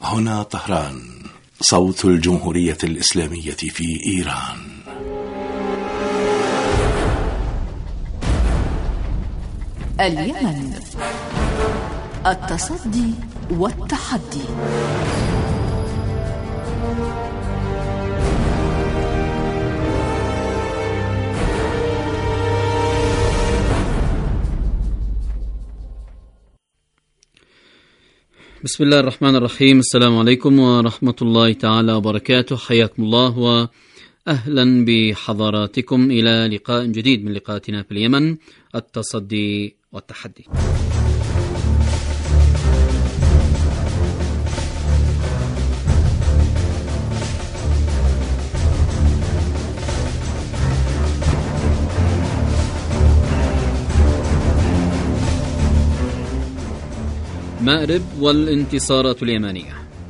هنا طهران، صوت الجمهورية الإسلامية في إيران. اليمن، التصدي والتحدي. بسم الله الرحمن الرحيم. السلام عليكم ورحمة الله تعالى وبركاته. حياكم الله وأهلا بحضراتكم إلى لقاء جديد من لقاءاتنا في اليمن، التصدي والتحدي. مأرب والانتصارات اليمانية.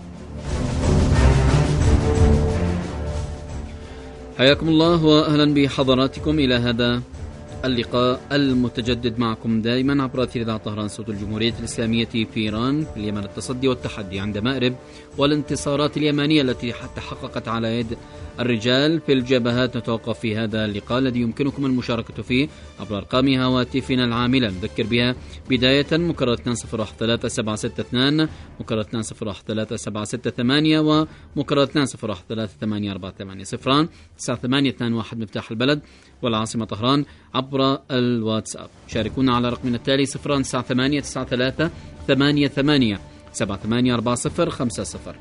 حياكم الله وأهلا بحضراتكم إلى هذا اللقاء المتجدد معكم دائما عبر أثير طهران، صوت الجمهورية الإسلامية في إيران، في اليمن، التصدي والتحدي عند مأرب والانتصارات اليمانية التي تحققت على يد الرجال في الجبهات. نتوقف في هذا اللقاء الذي يمكنكم المشاركة فيه عبر أرقام هواتفنا العاملة، نذكر بها بداية مكرر 201762 مكرر 201768 ومكرر 20173848 0821 مفتاح البلد والعاصمة طهران عبر الواتساب. شاركونا على رقمنا التالي 0989 88 784050.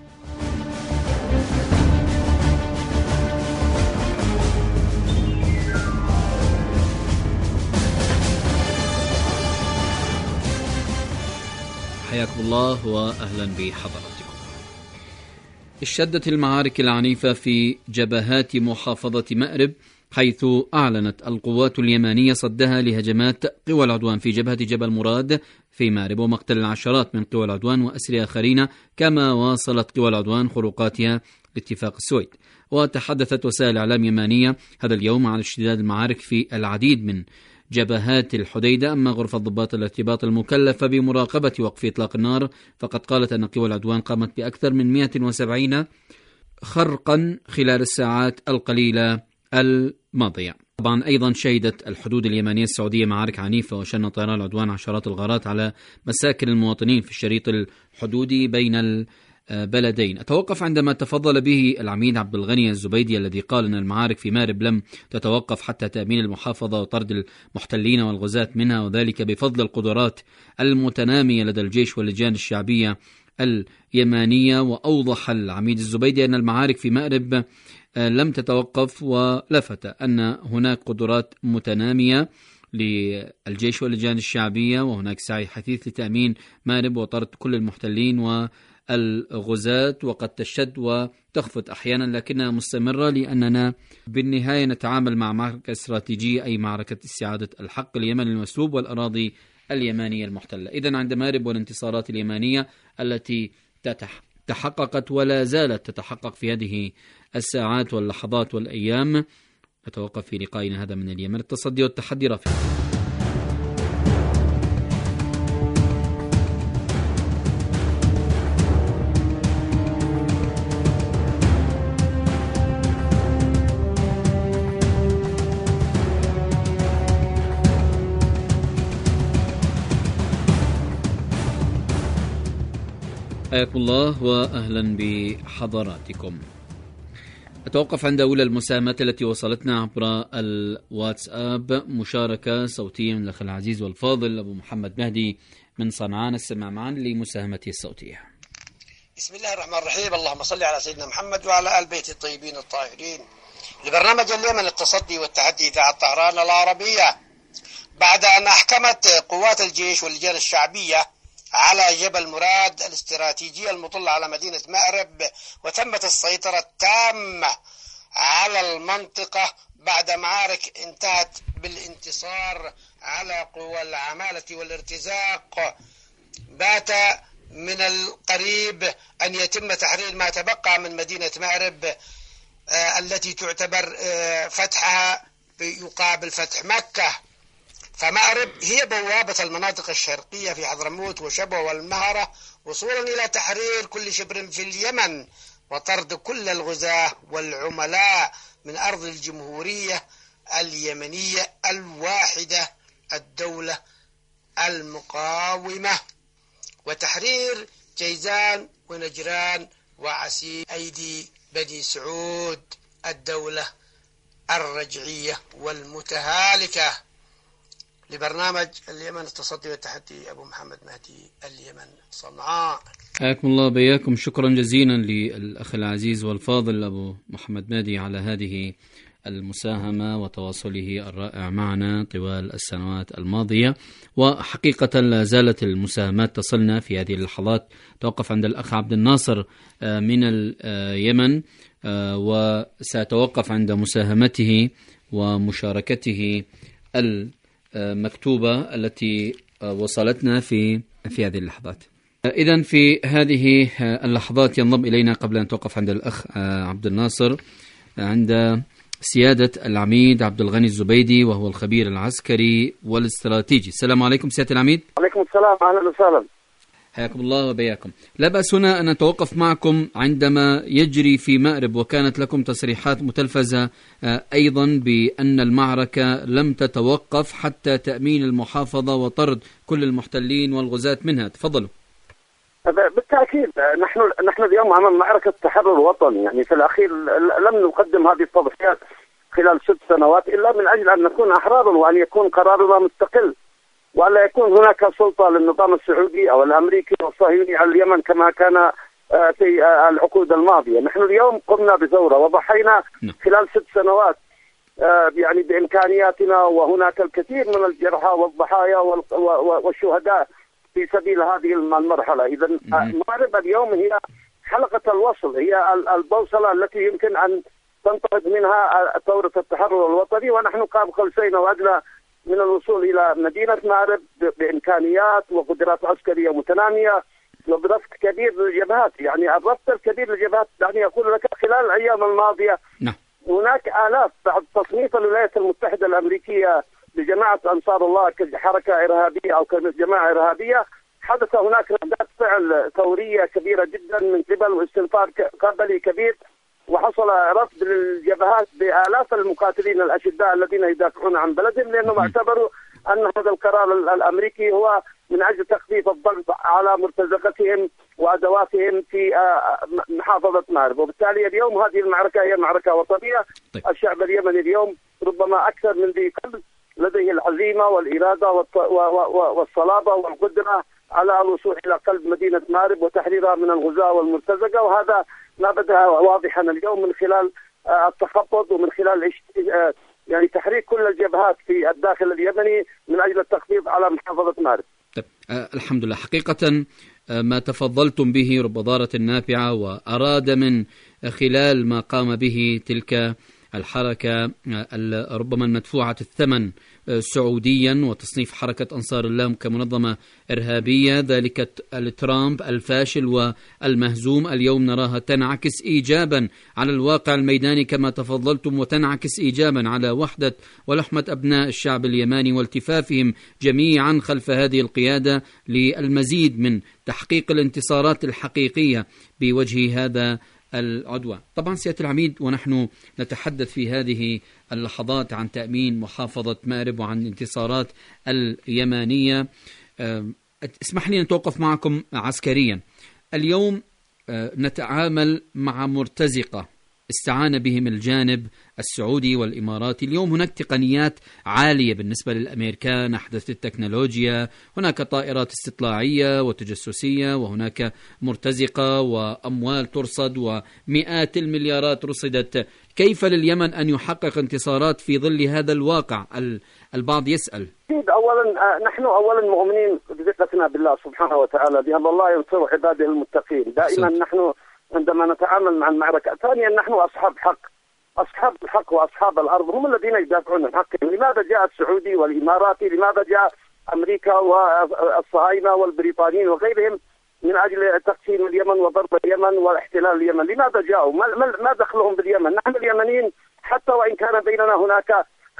حياكم الله وأهلا بحضراتكم. اشتدت المعارك العنيفة في جبهات محافظة مأرب، حيث أعلنت القوات اليمانية صدها لهجمات قوى العدوان في جبهة جبل مراد في مأرب ومقتل العشرات من قوى العدوان وأسر آخرين، كما واصلت قوى العدوان خروقاتها لاتفاق السويد. وتحدثت وسائل إعلام يمانية هذا اليوم عن اشتداد المعارك في العديد من جبهات الحديدة. أما غرفة ضباط الارتباط المكلفة بمراقبة وقف إطلاق النار فقد قالت أن قوى العدوان قامت بأكثر من 170 خرقا خلال الساعات القليلة الماضية. طبعا أيضا شهدت الحدود اليمانية السعودية معارك عنيفة، وشن طيران العدوان عشرات الغارات على مساكن المواطنين في الشريط الحدودي بين البلدين. أتوقف عندما تفضل به العميد عبد الغني الزبيدي الذي قال أن المعارك في مأرب لم تتوقف حتى تأمين المحافظة وطرد المحتلين والغزاة منها، وذلك بفضل القدرات المتنامية لدى الجيش واللجان الشعبية اليمانية. وأوضح العميد الزبيدي أن المعارك في مأرب لم تتوقف، ولفت أن هناك قدرات متنامية للجيش واللجان الشعبية، وهناك سعي حثيث لتأمين مأرب وطرد كل المحتلين والغزاة، وقد تشتد وتخفت أحيانا لكنها مستمرة، لأننا بالنهاية نتعامل مع معركة استراتيجية، أي معركة استعادة الحق اليمني المسلوب والأراضي اليمانية المحتلة. إذن عند مأرب والانتصارات اليمانية التي تحققت ولا زالت تتحقق في هذه الساعات واللحظات والأيام. نتوقف في لقائنا هذا من اليمن، التصدي والتحدي. رافع حياكم الله وأهلا بحضراتكم. أتوقف عند أولى المساهمات التي وصلتنا عبر الواتساب، مشاركة صوتية من الأخ العزيز والفاضل أبو محمد مهدي من صنعاء، نستمع معا لمساهمته الصوتية. بسم الله الرحمن الرحيم، اللهم صل على سيدنا محمد وعلى آل بيت الطيبين الطاهرين. لبرنامج اليمن، التصدي والتحدي، إذاعة طهران العربية. بعد أن أحكمت قوات الجيش واللجان الشعبية على جبل مراد الاستراتيجية المطلة على مدينة مأرب، وتمت السيطرة التامة على المنطقة بعد معارك انتهت بالانتصار على قوى العمالة والارتزاق، بات من القريب أن يتم تحرير ما تبقى من مدينة مأرب التي تعتبر فتحها يقابل فتح مكة. فمأرب هي بوابة المناطق الشرقية في حضرموت وشبوة والمهرة وصولا إلى تحرير كل شبر في اليمن وطرد كل الغزاة والعملاء من أرض الجمهورية اليمنية الواحدة الدولة المقاومة، وتحرير جيزان ونجران وعسير أيدي بني سعود الدولة الرجعية والمتهالكة. لبرنامج اليمن التصدي والتحدي أبو محمد مهدي، اليمن صنعاء. حياكم الله بياكم. شكرا جزيلا للأخ العزيز والفاضل أبو محمد مهدي على هذه المساهمة وتواصله الرائع معنا طوال السنوات الماضية. وحقيقة لا زالت المساهمات تصلنا في هذه اللحظات. توقف عند الأخ عبد الناصر من اليمن، وسأتوقف عند مساهمته ومشاركته المكتوبة التي وصلتنا في هذه اللحظات. إذن في هذه اللحظات ينضم إلينا قبل أن توقف عند الأخ عبد الناصر عند سيادة العميد عبد الغني الزبيدي، وهو الخبير العسكري والاستراتيجي. السلام عليكم سيادة العميد. عليكم السلام، أهلا وسهلا. حياكم الله وبياكم. لا بأس هنا أن نتوقف معكم عندما يجري في مأرب، وكانت لكم تصريحات متلفزة أيضا بأن المعركة لم تتوقف حتى تأمين المحافظة وطرد كل المحتلين والغزاة منها. تفضلوا. بالتأكيد نحن اليوم أمام معركة تحرر وطني، يعني في الأخير لم نقدم هذه التضحيات خلال 6 سنوات إلا من أجل أن نكون أحرارا وأن يكون قرارنا مستقل، ولا يكون هناك سلطة للنظام السعودي أو الأمريكي والصهيوني على اليمن كما كان في العقود الماضية. نحن اليوم قمنا بثورة وضحينا خلال 6 سنوات يعني بإمكانياتنا، وهناك الكثير من الجرحى والضحايا والشهداء في سبيل هذه المرحلة. إذا مأرب اليوم هي حلقة الوصل، هي البوصلة التي يمكن أن تنطلق منها ثورة التحرر الوطني، ونحن قاب قوسين وأدنى من الوصول إلى مدينة مأرب بإمكانيات وقدرات عسكرية متنامية وبرفق كبير للجبهات. يعني الرفق الكبير للجبهات، يعني أقول لك خلال الأيام الماضية هناك آلاف بعد تصنيف الولايات المتحدة الأمريكية لجماعة أنصار الله كحركة إرهابية أو كجماعة إرهابية، حدث هناك ردات فعل ثورية كبيرة جدا من قبل واستنفار قبلي كبير، وحصل رفض للجبهات بآلاف المقاتلين الأشداء الذين يدافعون عن بلدهم، لأنهم اعتبروا أن هذا القرار الأمريكي هو من أجل تخفيف الضغط على مرتزقتهم وأدواتهم في محافظة مأرب. وبالتالي اليوم هذه المعركة هي معركة وطنية. الشعب اليمني اليوم ربما أكثر من ذي قبل لديه العزيمة والإرادة والصلابة والقدرة على الوصول إلى قلب مدينة مأرب وتحريرها من الغزاة والمرتزقة، وهذا ما بدا واضحا اليوم من خلال التخطط ومن خلال يعني تحريك كل الجبهات في الداخل اليمني من أجل التخفيض على محافظة مأرب. الحمد لله. حقيقة ما تفضلتم به رب ضارة نافعة، وأراد من خلال ما قام به تلك الحركة ربما المدفوعة الثمن سعوديا وتصنيف حركة أنصار الله كمنظمة إرهابية، ذلك الترامب الفاشل والمهزوم اليوم نراها تنعكس إيجابا على الواقع الميداني كما تفضلتم، وتنعكس إيجابا على وحدة ولحمة أبناء الشعب اليماني والتفافهم جميعا خلف هذه القيادة للمزيد من تحقيق الانتصارات الحقيقية بوجه هذا العدوان. طبعا سيادة العميد، ونحن نتحدث في هذه اللحظات عن تأمين محافظة مأرب وعن انتصارات اليمانية، اسمح لي نتوقف معكم عسكريا. اليوم نتعامل مع مرتزقة استعان بهم الجانب السعودي والإماراتي. اليوم هناك تقنيات عالية بالنسبة للأمريكان، أحدث التكنولوجيا، هناك طائرات استطلاعية وتجسسية، وهناك مرتزقة وأموال ترصد ومئات المليارات رصدت. كيف لليمن أن يحقق انتصارات في ظل هذا الواقع؟ البعض يسأل. نحن أولا مؤمنين بثقتنا بالله سبحانه وتعالى بأن الله ينصر عباده المتقين دائما. نحن عندما نتعامل مع المعركة. ثانيا نحن أصحاب حق، أصحاب الحق وأصحاب الأرض هم الذين يدافعون عن حقهم. لماذا جاء السعودي والإماراتي؟ لماذا جاء أمريكا والصهاينة والبريطانيين وغيرهم من أجل تقسيم اليمن وضرب اليمن واحتلال اليمن؟ لماذا جاءوا؟ ما دخلهم باليمن؟ نحن اليمنيين حتى وإن كان بيننا هناك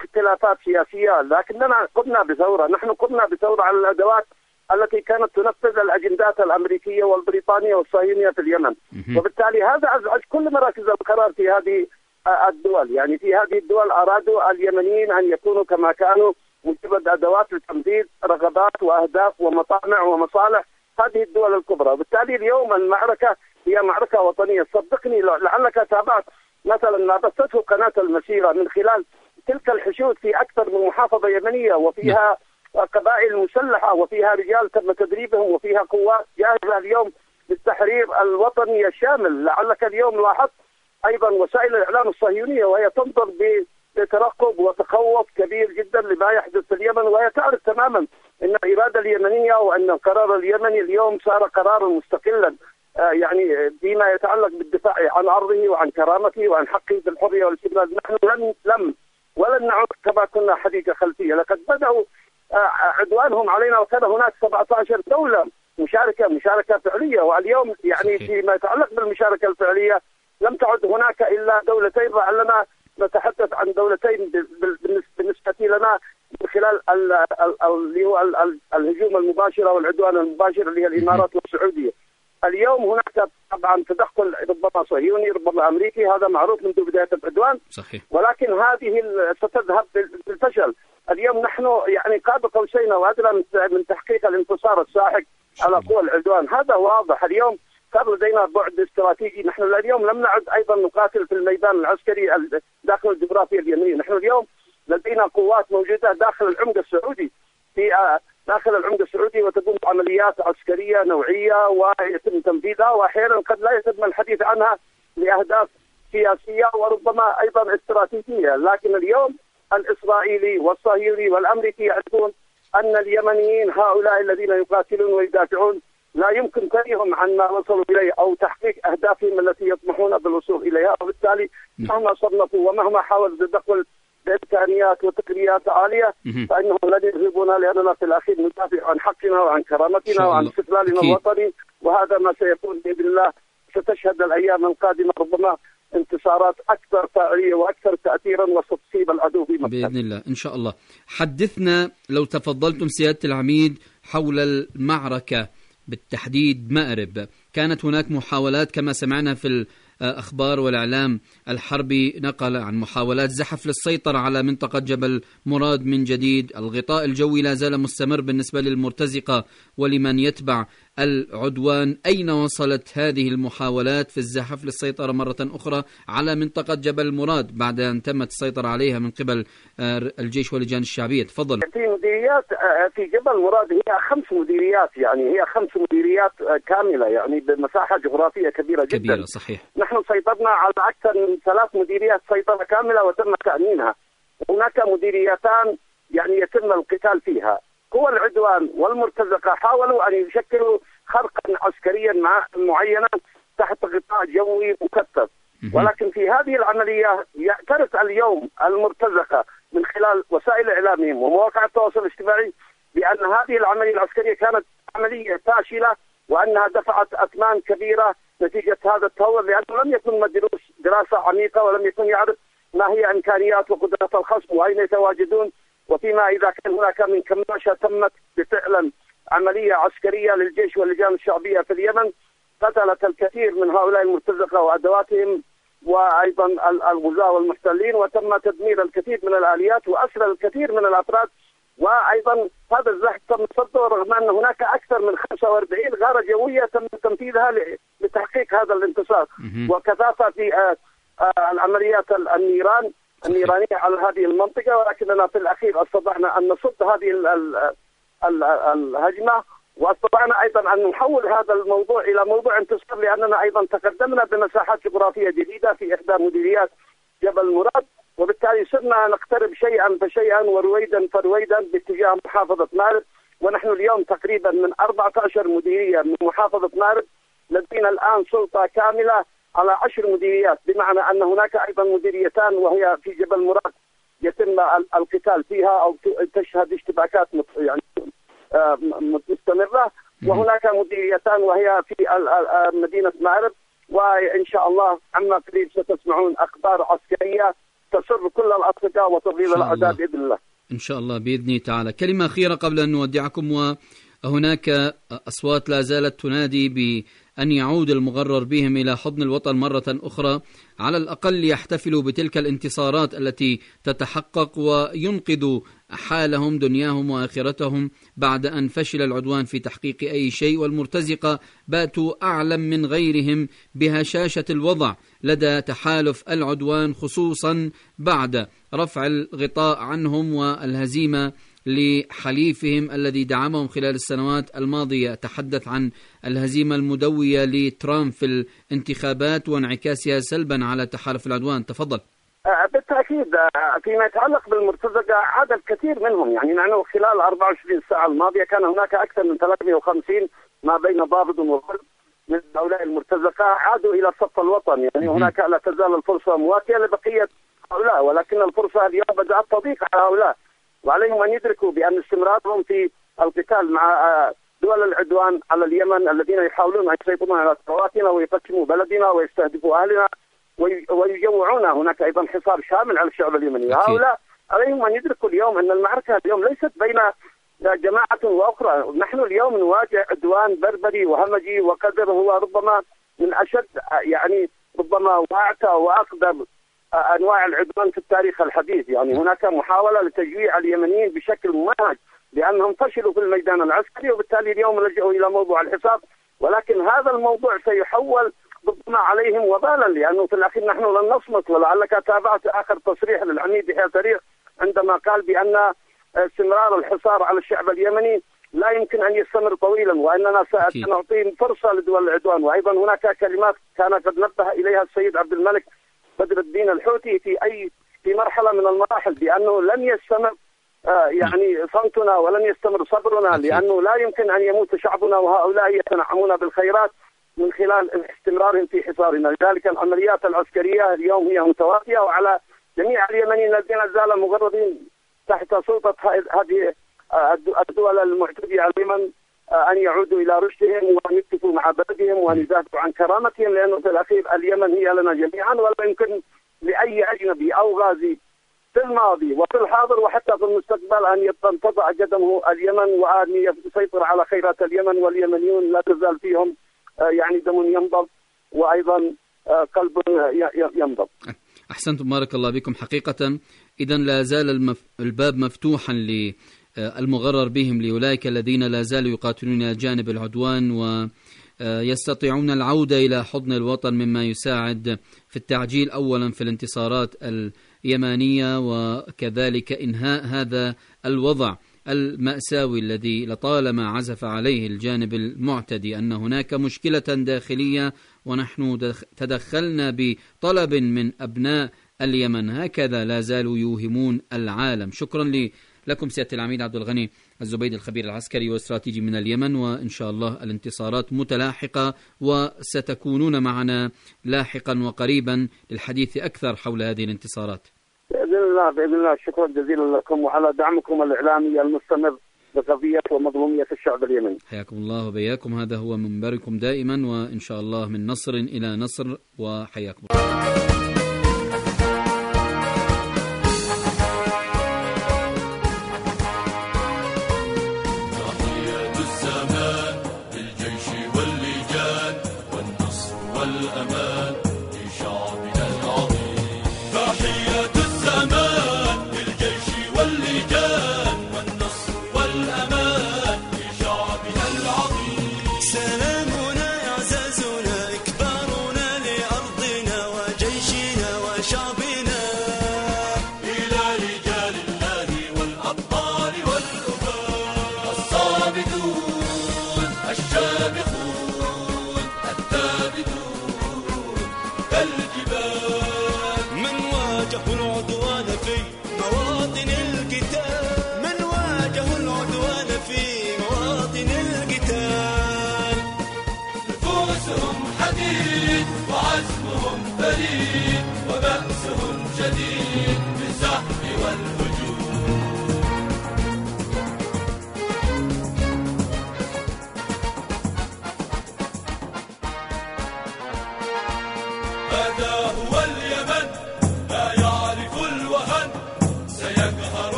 اختلافات سياسية، لكننا قمنا بثورة. نحن قمنا بثورة على الأدوات التي كانت تنفذ الأجندات الأمريكية والبريطانية والصهيونية في اليمن، وبالتالي هذا أزعج كل مراكز القرار في هذه الدول. يعني في هذه الدول أرادوا اليمنيين أن يكونوا كما كانوا، مجرد أدوات لتنفيذ رغبات وأهداف ومطامع ومصالح هذه الدول الكبرى. وبالتالي اليوم المعركة هي معركة وطنية. صدقني لعلك تابعت مثلا ما بثته قناة المسيرة من خلال تلك الحشود في أكثر من محافظة يمنية، وفيها قبائل مسلحة وفيها رجال تم تدريبهم وفيها قوات جاهزة اليوم للتحرير الوطني الشامل. لعلك اليوم لاحظت أيضا وسائل الإعلام الصهيونية وهي تنظر بترقب وتخوف كبير جدا لما يحدث في اليمن، وهي تعرف تماما أن الإرادة اليمنية وأن القرار اليمني اليوم صار قرارا مستقلا، يعني فيما يتعلق بالدفاع عن عرضه وعن كرامته وعن حقه في الحرية والاستقلال. نحن ولن نعود كما كنا حديقة خلفية. لقد بدأوا عدوانهم علينا وكان هناك 17 دولة مشاركة فعلية، واليوم يعني فيما يتعلق بالمشاركة الفعلية لم تعد هناك إلا دولتين. لعلنا نتحدث عن دولتين بالنسبة لنا من خلال اللي هو الهجوم المباشر والعدوان المباشر اللي هي الإمارات والسعودية. اليوم هناك طبعا تدخل ربما صهيوني ربما أمريكي، هذا معروف منذ بداية العدوان. صحيح. ولكن هذه ستذهب بالفشل. اليوم نحن يعني قاب قوسين وأدنى من تحقيق الانتصار الساحق على قوى العدوان، هذا واضح. اليوم صار لدينا بعد استراتيجي. نحن اليوم لم نعد أيضا نقاتل في الميدان العسكري داخل الجغرافيا اليمنية. نحن اليوم لدينا قوات موجودة داخل العمق السعودي داخل العمق السعودي وتقوم بعمليات عسكرية نوعية ويتم تنفيذها، وأحيانا قد لا يتم الحديث عنها لأهداف سياسية وربما أيضا استراتيجية. لكن اليوم الإسرائيلي والصهيوني والأمريكي يعرفون أن اليمنيين هؤلاء الذين يقاتلون ويدافعون لا يمكن تنهيهم عن ما وصلوا إليه أو تحقيق أهدافهم التي يطمحون بالوصول إليها. وبالتالي مهما صنفوا ومهما حاولوا التدخل بإمكانيات وتقنيات عالية فإنهم لن يذهبونا، لأننا في الأخير ندافع عن حقنا وعن كرامتنا وعن استقلالنا الوطني، وهذا ما سيكون بإذن الله. ستشهد الأيام القادمة ربما انتصارات أكثر فاعلية وأكثر تأثيرا وستصيب العدو في مكة بإذن الله إن شاء الله. حدثنا لو تفضلتم سيادة العميد حول المعركة بالتحديد مأرب. كانت هناك محاولات كما سمعنا في الأخبار والإعلام الحربي، نقل عن محاولات زحف للسيطرة على منطقة جبل مراد من جديد. الغطاء الجوي لا زال مستمر بالنسبة للمرتزقة ولمن يتبع العدوان. أين وصلت هذه المحاولات في الزحف للسيطرة مرة أخرى على منطقة جبل مراد بعد أن تمت السيطرة عليها من قبل الجيش واللجان الشعبية؟ تفضل. في مديريات في جبل مراد هي 5 مديريات، يعني هي 5 مديريات كاملة، يعني بمساحة جغرافية كبيرة جدا. كبيرة صحيح. نحن سيطرنا على أكثر من 3 مديريات سيطرة كاملة وتم تأمينها. هناك مديريتان يعني يتم القتال فيها. قوى العدوان والمرتزقة حاولوا أن يشكلوا خرقا عسكريا معينا تحت غطاء جوي مكثف، ولكن في هذه العملية يعترف اليوم المرتزقة من خلال وسائل إعلامهم ومواقع التواصل الاجتماعي بأن هذه العملية العسكرية كانت عملية فاشلة، وأنها دفعت أثمان كبيرة نتيجة هذا التهور، لأنه لم يكن مدروس دراسة عميقة ولم يكن يعرف ما هي إمكانيات وقدرات الخصم وأين يتواجدون. وفيما إذا كان هناك من كماشة تمت بفعلا عملية عسكرية للجيش واللجان الشعبية في اليمن، قتلت الكثير من هؤلاء المرتزقة وأدواتهم وأيضا الغزاة والمحتلين، وتم تدمير الكثير من الآليات وأسر الكثير من الأفراد. وأيضا هذا الزحف تم صده رغم أن هناك أكثر من 45 غارة جوية تم تنفيذها لتحقيق هذا الانتصار، وكثافة في العمليات النيرانية على هذه المنطقة. ولكننا في الأخير استطعنا أن نصد هذه الهجمة، واستطعنا أيضا أن نحول هذا الموضوع إلى موضوع انتصار، لأننا أيضا تقدمنا بمساحات جغرافية جديدة في إحدى مديريات جبل مراد، وبالتالي صرنا نقترب شيئا فشيئا ورويدا فرويدا باتجاه محافظة مأرب. ونحن اليوم تقريبا من 14 مديرية من محافظة مأرب لدينا الآن سلطة كاملة على 10 مديريات، بمعنى أن هناك أيضا مديريتان وهي في جبل مراد يتم القتال فيها أو تشهد اشتباكات يعني مستمرة، وهناك مديريتان وهي في مدينة مأرب. وإن شاء الله عما قريب ستسمعون أخبار عسكرية تسر كل الأصدقاء وتغيظ الأعداء بإذن الله. إن شاء الله بإذن تعالى. كلمة أخيرة قبل أن نودعكم. وهناك أصوات لا زالت تنادي بأن يعود المغرر بهم إلى حضن الوطن مرة أخرى، على الأقل يحتفلوا بتلك الانتصارات التي تتحقق وينقذوا حالهم دنياهم وآخرتهم بعد أن فشل العدوان في تحقيق أي شيء، والمرتزقة باتوا أعلم من غيرهم بهشاشة الوضع لدى تحالف العدوان، خصوصا بعد رفع الغطاء عنهم والهزيمة لحليفهم الذي دعمهم خلال السنوات الماضية. أتحدث عن الهزيمة المدوية لترامب في الانتخابات وانعكاسها سلبا على تحالف العدوان. تفضل. بالتأكيد فيما يتعلق بالمرتزقة عاد الكثير منهم، يعني نحن خلال 24 ساعة الماضية كان هناك أكثر من 350 ما بين ضابط وغرب من هؤلاء المرتزقة عادوا إلى صف الوطن. يعني هناك لا تزال الفرصة مواتية لبقية هؤلاء، ولكن الفرصة اليوم بدأت تضيق على هؤلاء، وعليهم أن يدركوا بأن استمرارهم في القتال مع دول العدوان على اليمن الذين يحاولون أن يسيطرون على ثرواتنا ويقسموا بلدنا ويستهدفوا أهلنا ويجوعون، هناك أيضا حصار شامل على الشعب اليمني. هؤلاء عليهم أن يدركوا اليوم أن المعركة اليوم ليست بين جماعة وأخرى. نحن اليوم نواجه عدوان بربري وهمجي وقدر هو ربما من أشد، يعني ربما وأعتى وأقدم أنواع العدوان في التاريخ الحديث. يعني هناك محاولة لتجويع اليمنيين بشكل ممنهج لأنهم فشلوا في الميدان العسكري، وبالتالي اليوم لجأوا إلى موضوع الحصار، ولكن هذا الموضوع سيحول ربما عليهم وبالا، لأنه في الأخير نحن لن نصمت. ولعلك تابعت آخر تصريح للعميد يحيى سريع عندما قال بأن استمرار الحصار على الشعب اليمني لا يمكن أن يستمر طويلا، وأننا سنعطي فرصة لدول العدوان. وأيضا هناك كلمات كان قد نبه إليها السيد عبد الملك بدر الدين الحوثي في مرحلة من المراحل بأنه لن يستمر يعني صمتنا ولن يستمر صبرنا، لأنه لا يمكن أن يموت شعبنا وهؤلاء يتنعمون بالخيرات من خلال استمرارهم في حصارنا. لذلك العمليات العسكرية اليوم هي متواتية، وعلى جميع اليمنيين الذين زالوا مغرضين تحت سلطة هذه الدول المعتدية على اليمن أن يعودوا إلى رشدهم وأن يكتفوا مع بلدهم وأن يدافعوا عن كرامتهم، لأنه في الأخير اليمن هي لنا جميعا، ولا يمكن لأي أجنبي أو غازي في الماضي وفي الحاضر وحتى في المستقبل أن تضع قدمه اليمن وأن يسيطر على خيرات اليمن. واليمنيون لا تزال فيهم يعني دم ينبض وأيضا قلب ينبض. أحسنتم، بارك الله بكم. حقيقة إذا لا زال الباب مفتوحا للمغرر بهم لأولئك الذين لا زالوا يقاتلون جانب العدوان ويستطيعون العودة إلى حضن الوطن، مما يساعد في التعجيل أولا في الانتصارات اليمانية وكذلك إنهاء هذا الوضع المأساوي الذي لطالما عزف عليه الجانب المعتدي أن هناك مشكلة داخلية ونحن تدخلنا بطلب من أبناء اليمن. هكذا لا زالوا يوهمون العالم. شكرا لكم سيادة العميد عبد الغني الزبيدي الخبير العسكري والاستراتيجي من اليمن، وإن شاء الله الانتصارات متلاحقة وستكونون معنا لاحقا وقريبا للحديث أكثر حول هذه الانتصارات بإذن الله. بإذن الله. شكرا جزيلا لكم وعلى دعمكم الإعلامي المستمر بقضية ومظلومية الشعب اليمني. حياكم الله وبياكم. هذا هو منبركم دائما، وإن شاء الله من نصر إلى نصر، وحياكم الله.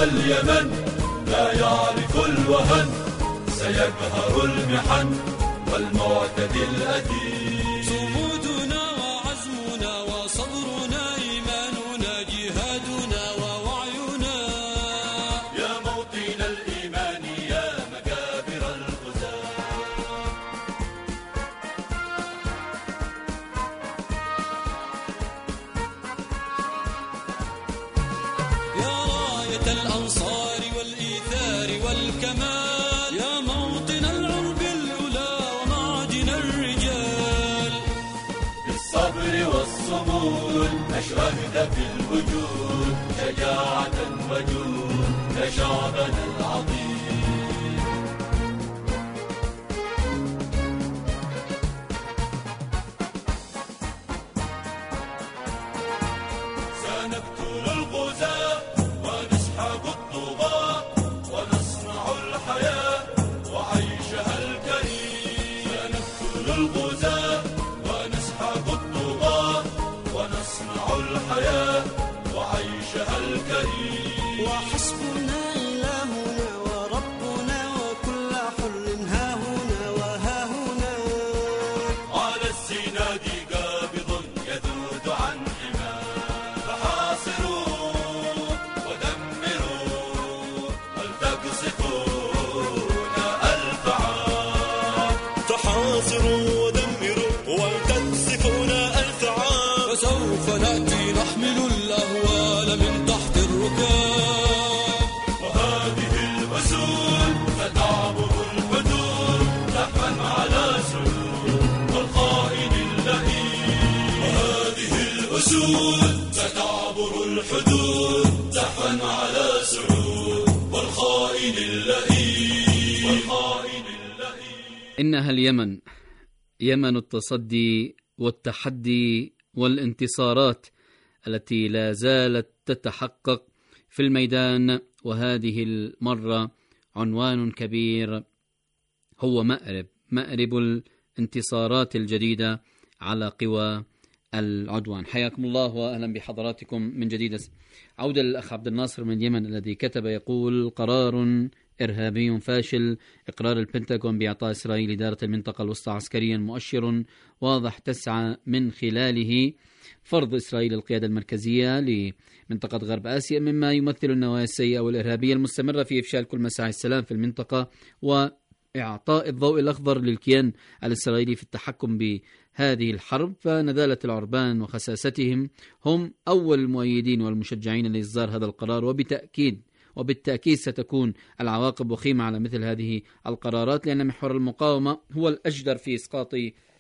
اليمن لا يعرف الوهن، سيقهر المحن والمعتدي الأثيم. صمودنا وعزمنا وصبرنا، إيماننا جهادنا ووعينا، يا موطن الإيمان يا مكابر الغزاة. يا راية الأنصار والإيثار والكمال، يا موطن العرب الأولى ومعدن الرجال. بالصبر والصمود أشرقت في الوجود، شجاعة وجود لشعبنا العظيم. سنقتل الغزاة ونسحق الطغاة، ونصنع الحياة وعيشها الكريم. سنقتل الغزاة ونسحق الطغاة، ونصنع الحياة وعيشها الكريم. وحسبنا إلهنا وربنا، وكل حر هاهنا وهاهنا. على الزناد قابض يذود عن حماه، فحاصروا ودمروا ولتقصفون ألف عام. تحاصروا ودمروا ولتقصفون ألف عام، فسوف نأتي نحمل الأهوال من تحت الركاب. وهذه الأسود ستعبر الحدود زحفا على سعود والخائن اللئيم. وهذه الأسود ستعبر الحدود زحفا على سعود والخائن اللئيم. والخائن اللئيم. إنها اليمن، يمن التصدي والتحدي والانتصارات التي لا زالت تتحقق في الميدان. وهذه المرة عنوان كبير هو مأرب الانتصارات الجديدة على قوى العدوان. حياكم الله وأهلا بحضراتكم من جديد. عودة للأخ عبد الناصر من اليمن الذي كتب يقول: قرار إرهابي فاشل، إقرار البنتاغون بإعطاء إسرائيل إدارة المنطقة الوسطى عسكريا مؤشر واضح تسعى من خلاله فرض إسرائيل القيادة المركزية لمنطقة غرب آسيا، مما يمثل النوايا السيئة والإرهابية المستمرة في إفشال كل مساعي السلام في المنطقة، وإعطاء الضوء الأخضر للكيان الإسرائيلي في التحكم بهذه الحرب. فنذالة العربان وخساستهم هم أول المؤيدين والمشجعين لإصدار هذا القرار، وبالتأكيد ستكون العواقب وخيمة على مثل هذه القرارات، لأن محور المقاومة هو الأجدر في إسقاط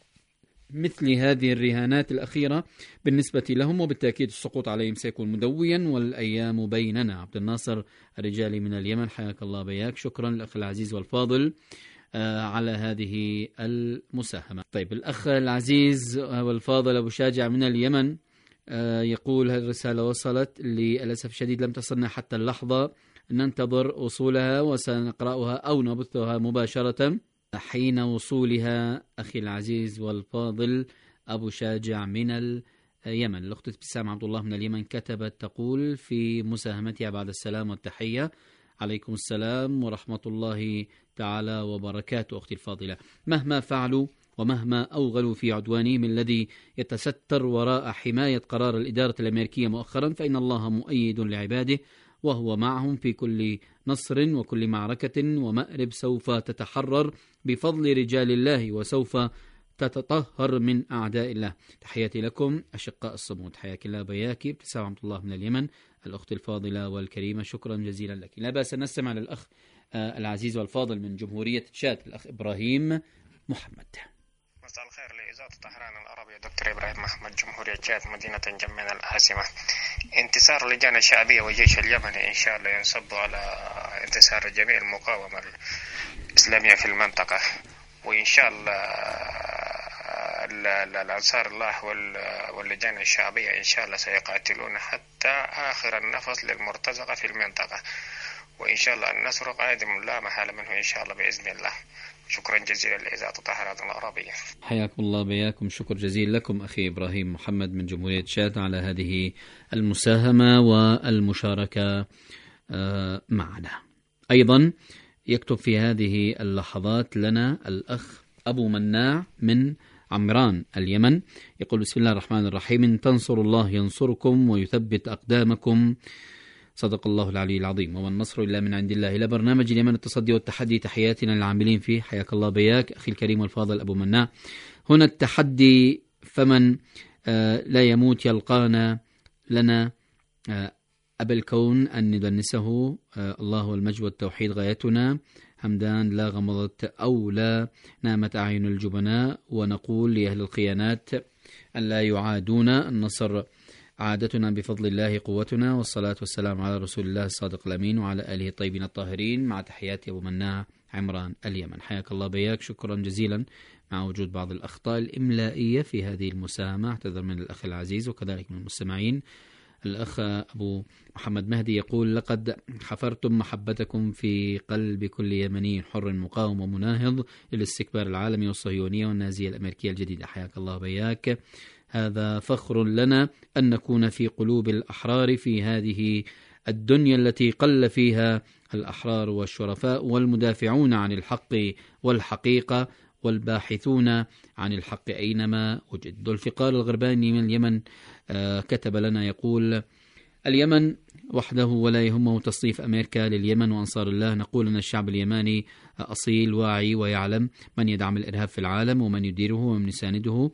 مثل هذه الرهانات الأخيرة بالنسبة لهم، وبالتأكيد السقوط عليهم سيكون مدويا والأيام بيننا. عبد الناصر الرجالي من اليمن، حياك الله بياك. شكرا الأخ العزيز والفاضل على هذه المساهمة. طيب، الأخ العزيز والفاضل أبو شاجع من اليمن يقول: هذه الرسالة وصلت، للأسف الشديد لم تصلنا حتى اللحظة، ننتظر وصولها وسنقرأها أو نبثها مباشرة حين وصولها. أخي العزيز والفاضل أبو شاجع من اليمن. الأخت ابتسام عبد الله من اليمن كتبت تقول في مساهمتها بعد السلام والتحية: عليكم السلام ورحمة الله تعالى وبركاته. أختي الفاضلة، مهما فعلوا ومهما أوغلوا في عدوانهم الذي يتستر وراء حماية قرار الإدارة الأمريكية مؤخرا، فإن الله مؤيد لعباده وهو معهم في كل نصر وكل معركة، ومأرب سوف تتحرر بفضل رجال الله، وسوف تتطهر من أعداء الله. تحياتي لكم أشقاء الصمود. حياك الله بياكي. ابتسام عبد الله من اليمن، الأخت الفاضلة والكريمة، شكرا جزيلا لك. لا بأس أن نستمع للأخ العزيز والفاضل من جمهورية تشاد، الأخ إبراهيم محمد. مساء الخير لإذاعة طهران العربية، دكتور إبراهيم محمد، جمهورية تشاد، مدينة جمينة العاصمة. انتصار اللجان الشعبية والجيش اليمني إن شاء الله ينصب على انتصار جميع المقاومة الإسلامية في المنطقة، وإن شاء الله الأنصار الله واللجان الشعبية إن شاء الله سيقاتلون حتى آخر النفس للمرتزقة في المنطقة، وإن شاء الله النصر قادم لا محالة منه إن شاء الله بإذن الله. شكرا جزيلا لإذاعة طهران العربية. حياكم الله بياكم. شكر جزيل لكم أخي إبراهيم محمد من جمهورية تشاد على هذه المساهمة والمشاركة معنا. أيضا يكتب في هذه اللحظات لنا الأخ أبو مناع من عمران اليمن، يقول: بسم الله الرحمن الرحيم، إن تنصروا الله ينصركم ويثبت أقدامكم، صدق الله العلي العظيم، وما النصر إلا من عند الله. إلى برنامج اليمن التصدي والتحدي، تحياتنا للعاملين فيه، حياك الله بياك أخي الكريم والفاضل أبو مناع. هنا التحدي: فمن لا يموت يلقانا لنا أبا الكون أن ندنسه، الله والمجد والتوحيد غايتنا، همدان لا غمضت أو لا نامت أعين الجبناء، ونقول لأهل الخيانات أن لا يعادون، النصر عادتنا بفضل الله قوتنا، والصلاة والسلام على رسول الله الصادق الأمين وعلى آله الطيبين الطاهرين، مع تحياتي أبو مناع عمران اليمن. حياك الله بياك، شكرا جزيلا. مع وجود بعض الأخطاء الإملائية في هذه المساهمة، اعتذر من الأخ العزيز وكذلك من المستمعين. الأخ أبو محمد مهدي يقول: لقد حفرتم محبتكم في قلب كل يمني حر مقاوم ومناهض للاستكبار العالمي والصهيونية والنازية الأمريكية الجديدة. حياك الله بياك، هذا فخر لنا أن نكون في قلوب الأحرار في هذه الدنيا التي قل فيها الأحرار والشرفاء والمدافعون عن الحق والحقيقة والباحثون عن الحق أينما وجد. الفقار الغرباني من اليمن كتب لنا يقول: اليمن وحده ولا يهمه تصنيف أمريكا لليمن وأنصار الله. نقول أن الشعب اليماني أصيل واعي ويعلم من يدعم الإرهاب في العالم ومن يديره ومن يسانده،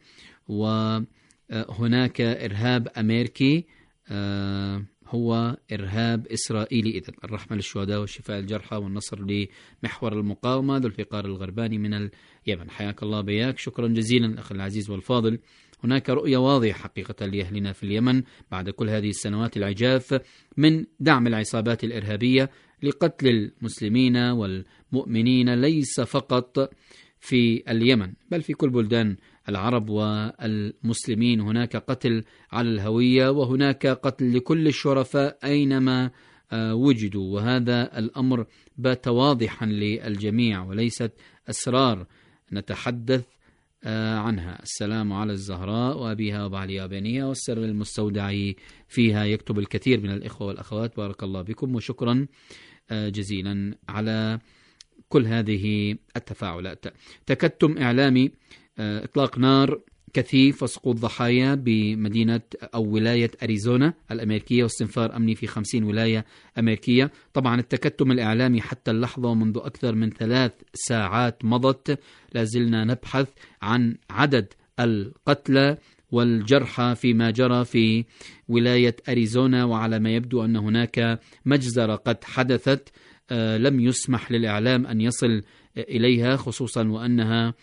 وهناك إرهاب أمريكي هو إرهاب إسرائيلي. إذن الرحمة للشهداء والشفاء الجرحى والنصر لمحور المقاومة. ذو الفقار الغرباني من اليمن. حياك الله بياك، شكرا جزيلا أخي العزيز والفاضل. هناك رؤية واضحة حقيقة لأهلنا في اليمن بعد كل هذه السنوات العجاف من دعم العصابات الإرهابية لقتل المسلمين والمؤمنين، ليس فقط في اليمن بل في كل بلدان العرب والمسلمين. هناك قتل على الهوية، وهناك قتل لكل الشرفاء أينما وجدوا، وهذا الأمر بات واضحا للجميع وليست أسرار نتحدث عنها. السلام على الزهراء وأبيها وبعليها وبنيها والسر المستودع فيها، يكتب الكثير من الإخوة والأخوات. بارك الله بكم وشكرا جزيلا على كل هذه التفاعلات. تكتم إعلامي: إطلاق نار كثيف وسقوط ضحايا بمدينة أو ولاية أريزونا الأمريكية، واستنفار أمني في 50 ولاية أمريكية. طبعا التكتم الإعلامي حتى اللحظة ومنذ أكثر من 3 ساعات مضت لازلنا نبحث عن عدد القتلى والجرحى فيما جرى في ولاية أريزونا، وعلى ما يبدو أن هناك مجزرة قد حدثت لم يسمح للإعلام أن يصل إليها، خصوصا وأنها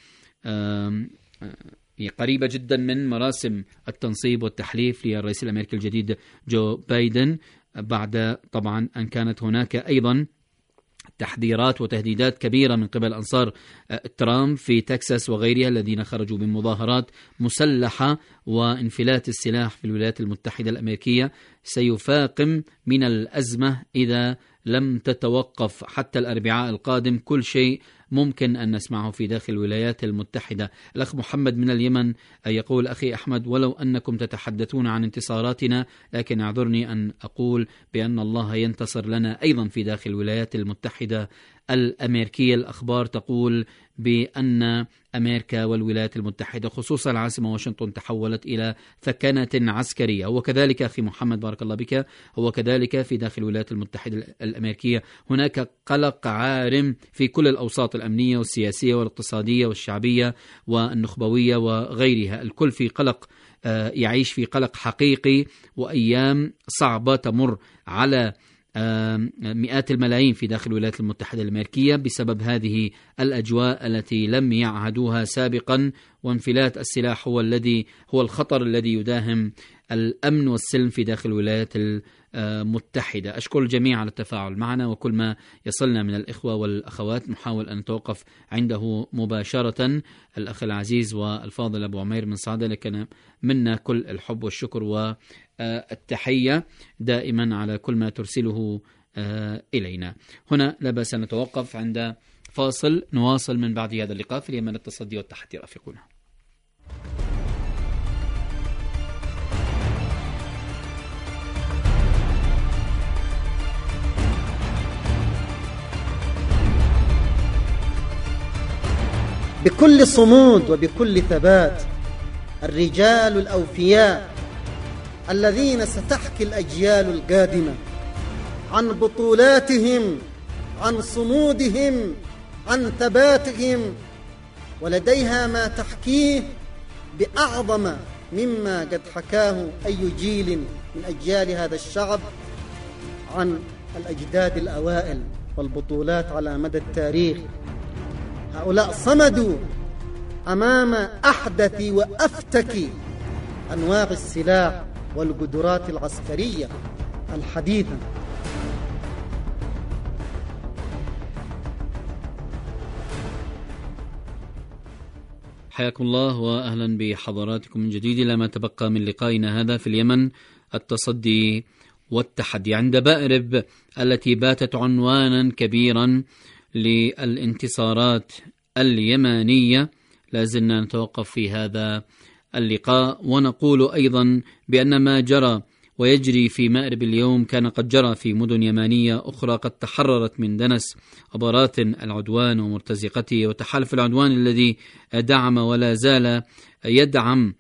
قريبة جدا من مراسم التنصيب والتحليف للرئيس الأمريكي الجديد جو بايدن، بعد طبعا أن كانت هناك أيضا تحذيرات وتهديدات كبيرة من قبل أنصار ترامب في تكساس وغيرها الذين خرجوا بمظاهرات مسلحة. وانفلات السلاح في الولايات المتحدة الأمريكية سيفاقم من الأزمة إذا لم تتوقف حتى الأربعاء القادم. كل شيء ممكن أن نسمعه في داخل الولايات المتحدة. الأخ محمد من اليمن يقول: أخي أحمد، ولو أنكم تتحدثون عن انتصاراتنا، لكن اعذرني أن أقول بأن الله ينتصر لنا أيضا في داخل الولايات المتحدة الأمريكية. الأخبار تقول بأن أمريكا والولايات المتحدة خصوصا العاصمة واشنطن تحولت إلى ثكنة عسكرية. وكذلك أخي محمد بارك الله بك، هو كذلك في داخل الولايات المتحدة الأمريكية هناك قلق عارم في كل الأوساط الأمنية والسياسية والاقتصادية والشعبية والنخبوية وغيرها. الكل في قلق، يعيش في قلق حقيقي، وأيام صعبة تمر على مئات الملايين في داخل الولايات المتحدة الأمريكية بسبب هذه الأجواء التي لم يعهدوها سابقا. وانفلات السلاح هو الخطر الذي يداهم الأمن والسلم في داخل الولايات المتحدة. أشكر الجميع على التفاعل معنا، وكل ما يصلنا من الإخوة والأخوات نحاول أن نتوقف عنده مباشرة. الأخ العزيز والفاضل أبو عمير من صعدة، لكن منا كل الحب والشكر والتحية دائما على كل ما ترسله إلينا. هنا لا بأس أن نتوقف عند فاصل، نواصل من بعد هذا اللقاء في اليمن التصدي والتحدي. رافقونا. بكل صمود وبكل ثبات، الرجال الأوفياء الذين ستحكي الأجيال القادمة عن بطولاتهم، عن صمودهم، عن ثباتهم، ولديها ما تحكيه بأعظم مما قد حكاه أي جيل من أجيال هذا الشعب عن الأجداد الأوائل والبطولات على مدى التاريخ. هؤلاء صمدوا أمام أحدث وأفتك أنواع السلاح والقدرات العسكرية الحديثة. حياكم الله وأهلا بحضراتكم من جديد إلى ما تبقى من لقائنا هذا في اليمن، التصدي والتحدي. عند مأرب التي باتت عنوانا كبيرا للانتصارات اليمانية، لازلنا نتوقف في هذا اللقاء ونقول أيضا بأن ما جرى ويجري في مأرب اليوم كان قد جرى في مدن يمانية أخرى قد تحررت من دنس وبراثن العدوان ومرتزقته وتحالف العدوان الذي دعم ولا زال يدعم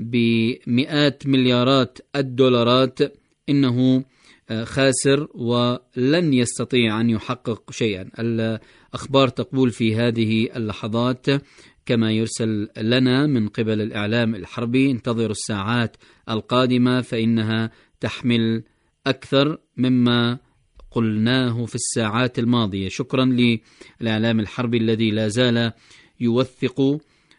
بمئات مليارات الدولارات. إنه خاسر ولن يستطيع أن يحقق شيئا. الأخبار تقول في هذه اللحظات كما يرسل لنا من قبل الإعلام الحربي: انتظروا الساعات القادمة فإنها تحمل أكثر مما قلناه في الساعات الماضية. شكرا للإعلام الحربي الذي لا زال يوثق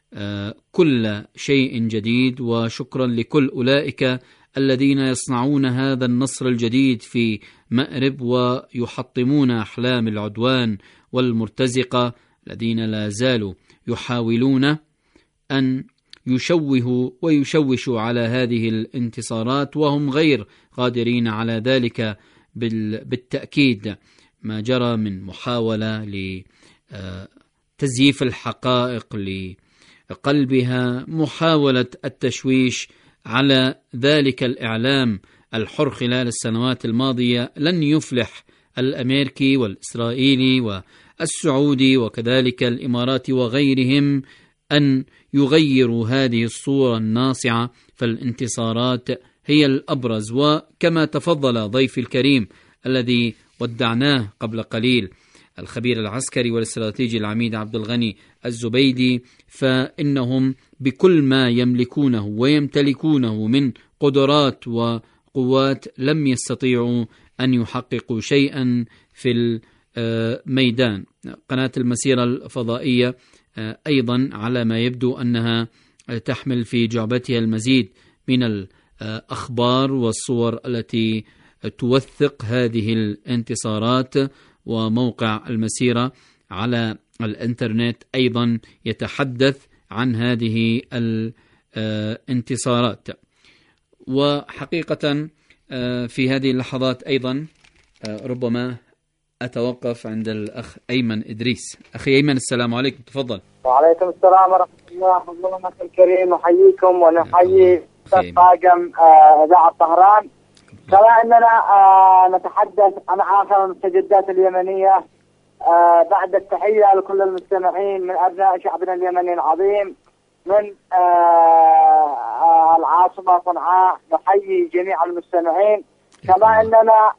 كل شيء جديد، وشكرا لكل أولئك الذين يصنعون هذا النصر الجديد في مأرب ويحطمون أحلام العدوان والمرتزقة الذين لا زالوا يحاولون أن يشوهوا ويشوشوا على هذه الانتصارات وهم غير قادرين على ذلك. بالتأكيد ما جرى من محاولة لتزييف الحقائق لقلبها، محاولة التشويش على ذلك الإعلام الحر خلال السنوات الماضية، لن يفلح الأمريكي والإسرائيلي والسعودي وكذلك الإماراتي وغيرهم أن يغيروا هذه الصورة الناصعة. فالانتصارات هي الأبرز، وكما تفضل ضيفي الكريم الذي ودعناه قبل قليل الخبير العسكري والاستراتيجي العميد عبد الغني الزبيدي، فإنهم بكل ما يملكونه ويمتلكونه من قدرات وقوات لم يستطيعوا أن يحققوا شيئا في الميدان. قناة المسيرة الفضائية أيضا على ما يبدو أنها تحمل في جعبتها المزيد من الأخبار والصور التي توثق هذه الانتصارات، وموقع المسيرة على الإنترنت أيضا يتحدث عن هذه الانتصارات. وحقيقة في هذه اللحظات أيضا ربما أتوقف عند الأخ أيمن إدريس. أخي أيمن، السلام عليكم، تفضل. وعليكم السلام ورحمة الله. حضرتك الكريم نحييكم ونحيي طاقم إذاعة طهران. كما أننا نتحدث عن آخر المستجدات اليمنية، بعد التحية لكل المستمعين من أبناء شعبنا اليمني العظيم من العاصمة صنعاء، نحيي جميع المستمعين. كما أننا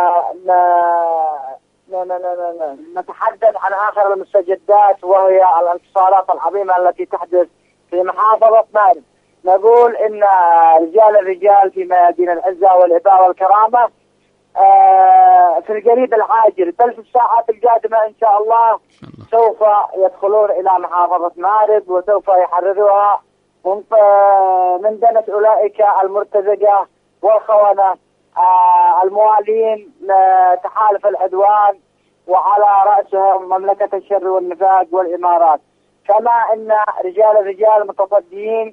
نتحدث عن آخر المستجدات وهي الانتصارات العظيمة التي تحدث في محافظة مأرب. نقول إن الرجال في ميادين العزة والإباء والكرامة في القريب العاجل بل في الساعات القادمة إن شاء الله سوف يدخلون إلى محافظة مأرب وسوف يحرروها من دنس أولئك المرتزقة والخونة الموالين لتحالف العدوان، وعلى رأسهم مملكة الشر والنفاق والإمارات. كما أن الرجال متصديين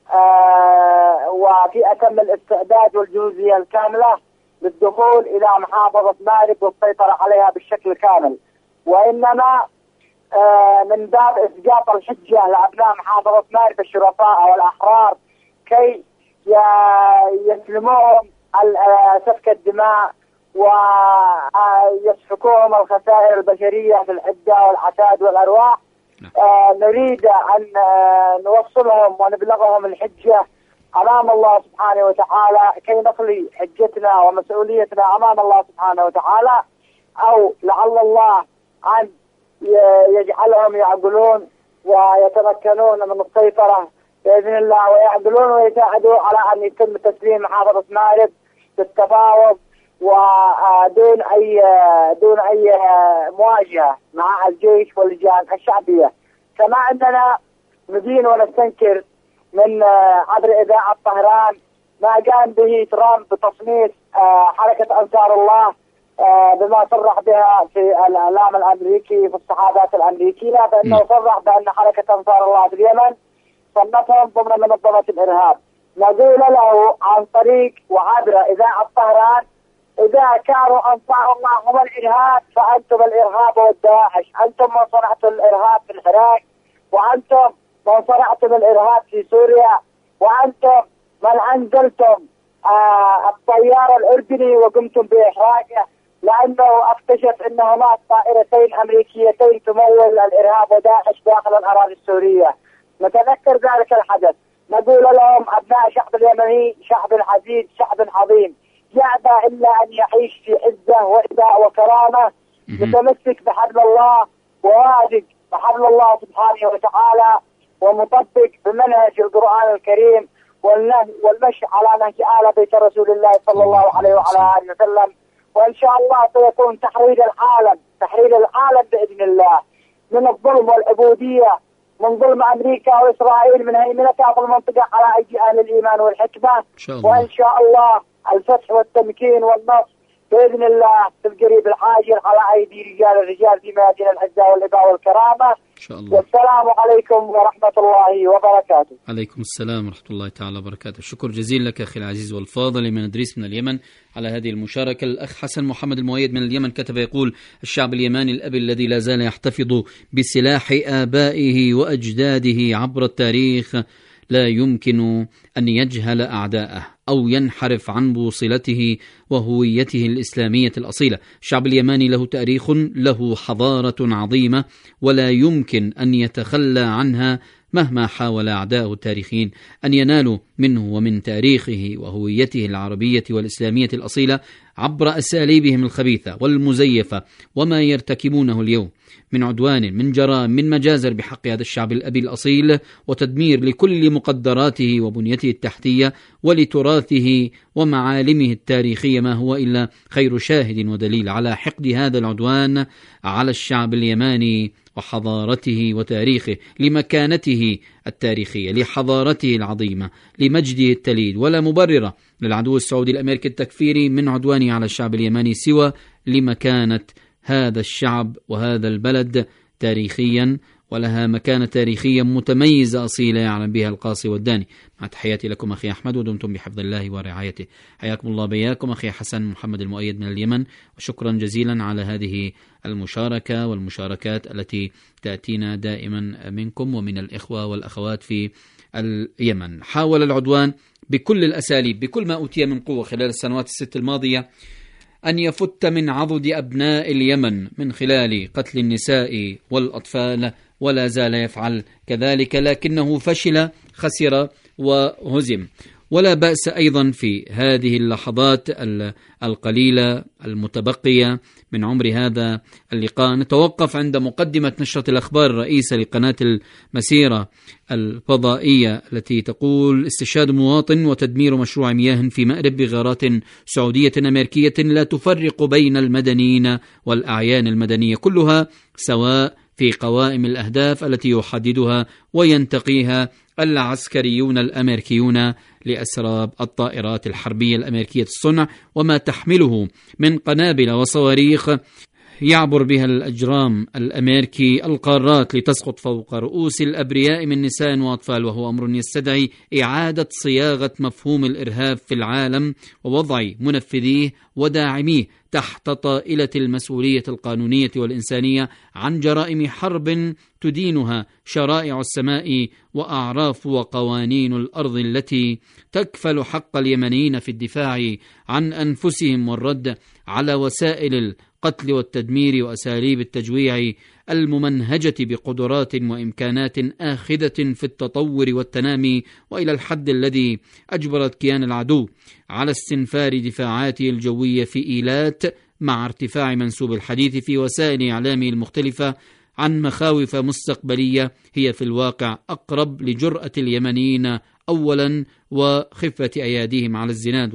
وفي أتم الاستعداد والجهوزية الكاملة للدخول إلى محافظة مأرب والسيطرة عليها بالشكل كامل، وإنما من باب إسقاط الحجة لأبناء محافظة مأرب الشرفاء والأحرار كي يسلموهم سفك الدماء ويسفكوهم الخسائر البشرية في العدة والعتاد والأرواح. نريد أن نوصلهم ونبلغهم الحجة أمام الله سبحانه وتعالى كي نقضي حجتنا ومسؤوليتنا أمام الله سبحانه وتعالى، أو لعل الله أن يجعلهم يعقلون ويتمكنون من السيطرة بإذن الله، ويعقلون ويساعدوا على أن يتم تسليم محافظة مأرب بالتفاوض ودون أي مواجهة مع الجيش واللجان الشعبية. كما أننا ندين ونستنكر من عبر إذاعة طهران ما قام به ترامب بتصنيف حركة أنصار الله بما صرح بها في الإعلام الأمريكي في الصحافات الأمريكية، بأنه صرح بأن حركة أنصار الله في اليمن صنفهم ضمن منظمة الإرهاب. نقول له عن طريق وعبر إذاعة طهران إذا كانوا أنصار الله هم الإرهاب فأنتم الإرهاب والداعش، أنتم من صنعتم الإرهاب في العراق، وأنتم من صنعتم الإرهاب في سوريا، وأنتم من أنزلتم الطيار الأردني وقمتم بإحراقه، لأنه اكتشف أن هناك طائرتين أمريكيتين تمول الإرهاب وداعش داخل الأراضي السورية. نتذكر ذلك الحدث. نقول لهم أبناء الشعب اليمني شعب عزيز شعب عظيم، يأبى إلا أن يعيش في عزة وإباء وكرامة، متمسك بحبل الله وواثق بحبل الله سبحانه وتعالى، ومطبق بمنهج القرآن الكريم والمشي على نهج آل بيت رسول الله صلى الله عليه وعلى آله وسلم. وإن شاء الله سيكون تحرير العالم بإذن الله من الظلم والعبودية، من ظلم أمريكا وإسرائيل، من هيمنتها في المنطقة على أيدي أهل الإيمان والحكمة. وإن شاء الله الفتح والتمكين والنصر بإذن الله في القريب العاجل على أيدي الرجال في ميادين العزة والإباء والكرامة. إن شاء الله. والسلام عليكم ورحمة الله وبركاته. عليكم السلام ورحمة الله تعالى وبركاته. شكر جزيل لك أخي العزيز والفاضل من إدريس من اليمن على هذه المشاركة. الأخ حسن محمد المؤيد من اليمن كتب يقول: الشعب اليماني الأبي الذي لا زال يحتفظ بسلاح آبائه وأجداده عبر التاريخ لا يمكن أن يجهل أعداءه أو ينحرف عن بوصلته وهويته الإسلامية الأصيلة. الشعب اليماني له تاريخ، له حضارة عظيمة ولا يمكن أن يتخلى عنها مهما حاول أعداءه التاريخيين أن ينالوا منه ومن تاريخه وهويته العربية والإسلامية الأصيلة عبر أساليبهم الخبيثة والمزيفة وما يرتكبونه اليوم من عدوان، من جرائم، من مجازر بحق هذا الشعب الأبي الأصيل، وتدمير لكل مقدراته وبنيته التحتية ولتراثه ومعالمه التاريخية، ما هو إلا خير شاهد ودليل على حقد هذا العدوان على الشعب اليماني وحضارته وتاريخه، لمكانته التاريخية، لحضارته العظيمة، لمجده التليد. ولا مبرر للعدو السعودي الأمريكي التكفيري من عدوانه على الشعب اليماني سوى لمكانة هذا الشعب وهذا البلد تاريخيا، ولها مكانة تاريخية متميزة أصيلة يعلم بها القاصي والداني. مع تحياتي لكم أخي أحمد، ودمتم بحفظ الله ورعايته. حياكم الله بياكم أخي حسن محمد المؤيد من اليمن، وشكرا جزيلا على هذه المشاركة والمشاركات التي تأتينا دائما منكم ومن الإخوة والأخوات في اليمن. حاول العدوان بكل الأساليب، بكل ما أوتي من قوة خلال السنوات الست الماضية أن يفت من عضد أبناء اليمن من خلال قتل النساء والأطفال، ولا زال يفعل كذلك، لكنه فشل، خسر وهزم. ولا بأس أيضا في هذه اللحظات القليلة المتبقية من عمر هذا اللقاء نتوقف عند مقدمة نشرة الأخبار الرئيسة لقناة المسيرة الفضائية التي تقول: استشهاد مواطن وتدمير مشروع مياه في مأرب بغارات سعودية أمريكية لا تفرق بين المدنيين والأعيان المدنية، كلها سواء في قوائم الأهداف التي يحددها وينتقيها العسكريون الأمريكيون لأسراب الطائرات الحربية الأمريكية الصنع، وما تحمله من قنابل وصواريخ يعبر بها الأجرام الأمريكي القارات لتسقط فوق رؤوس الأبرياء من نساء وأطفال، وهو أمر يستدعي إعادة صياغة مفهوم الإرهاب في العالم ووضع منفذيه وداعميه تحت طائلة المسؤولية القانونية والإنسانية عن جرائم حرب تدينها شرائع السماء وأعراف وقوانين الأرض التي تكفل حق اليمنيين في الدفاع عن أنفسهم والرد على وسائل القتل والتدمير وأساليب التجويع الممنهجة بقدرات وإمكانات آخذة في التطور والتنامي، وإلى الحد الذي أجبرت كيان العدو على استنفار دفاعاته الجوية في إيلات، مع ارتفاع منسوب الحديث في وسائل إعلامه المختلفة عن مخاوف مستقبلية هي في الواقع أقرب لجرأة اليمنيين أولا وخفة أياديهم على الزناد،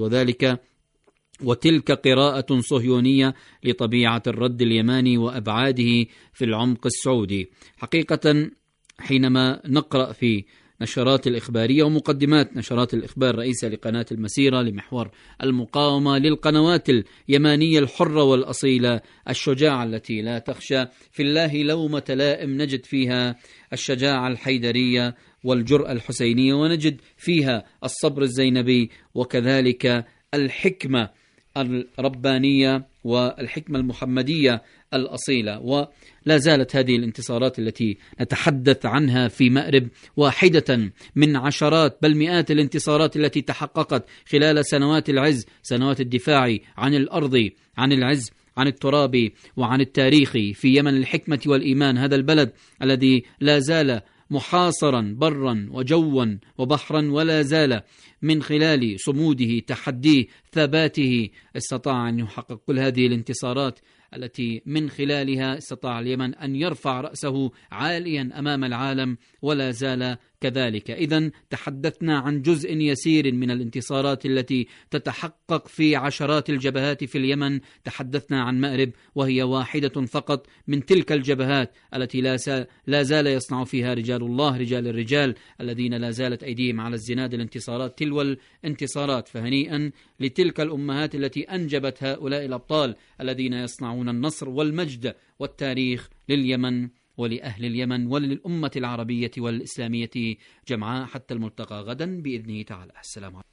وتلك قراءة صهيونية لطبيعة الرد اليماني وأبعاده في العمق السعودي. حقيقة حينما نقرأ في نشرات الإخبارية ومقدمات نشرات الإخبار الرئيسة لقناة المسيرة، لمحور المقاومة، للقنوات اليمانية الحرة والأصيلة الشجاعة التي لا تخشى في الله لومة لائم، نجد فيها الشجاعة الحيدرية والجرأة الحسينية، ونجد فيها الصبر الزينبي، وكذلك الحكمة الربانية والحكمة المحمدية الأصيلة. ولا زالت هذه الانتصارات التي نتحدث عنها في مأرب واحدة من عشرات بل مئات الانتصارات التي تحققت خلال سنوات العز، سنوات الدفاع عن الأرض، عن العز، عن التراب وعن التاريخ في يمن الحكمة والإيمان، هذا البلد الذي لا زال محاصرا برا وجوا وبحرا، ولا زال من خلال صموده، تحديه، ثباته، استطاع أن يحقق كل هذه الانتصارات التي من خلالها استطاع اليمن أن يرفع رأسه عاليا أمام العالم، ولا زال كذلك. إذن تحدثنا عن جزء يسير من الانتصارات التي تتحقق في عشرات الجبهات في اليمن، تحدثنا عن مأرب وهي واحدة فقط من تلك الجبهات التي لا زال يصنع فيها رجال الله، رجال الرجال الذين لا زالت أيديهم على الزناد، الانتصارات تلو الانتصارات. فهنيئا لتلك الأمهات التي أنجبت هؤلاء الأبطال الذين يصنعون النصر والمجد والتاريخ لليمن ولأهل اليمن وللأمة العربية والإسلامية جمعاء، حتى الملتقى غدا بإذنه تعالى. السلام عليكم.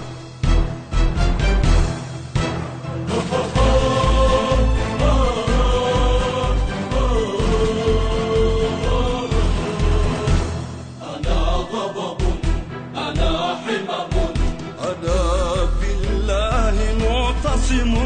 أنا غضب، أنا حمم، أنا بالله معتصم،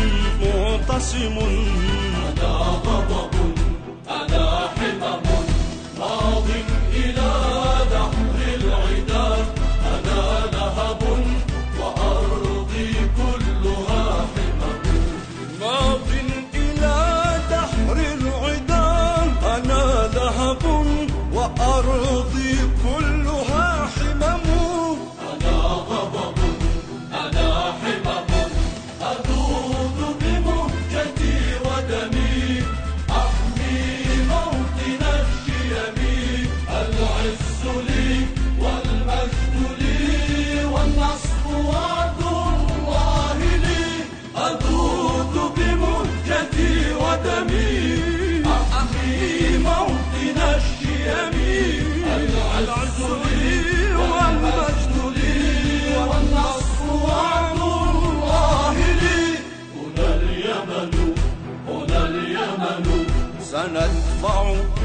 أنا غضب، أنا حمم، ماض إلى دحر العدا، أنا لهب وأرضي كلها حمم، ماض إلى دحر العدا، أنا لهب وأرضي كلها حمم، أنا غضب، أنا حمم، أذوب بمهجتي ودمي، أحمي موطن الشيم، العز لي والمجد لي والنصر وعد الله لي، أذوب بمهجتي ودمي، أحمي موطن الشيم، العز لي والمجد لي والنصر وعد الله لي. هنا اليمن، هنا اليمن، سندفع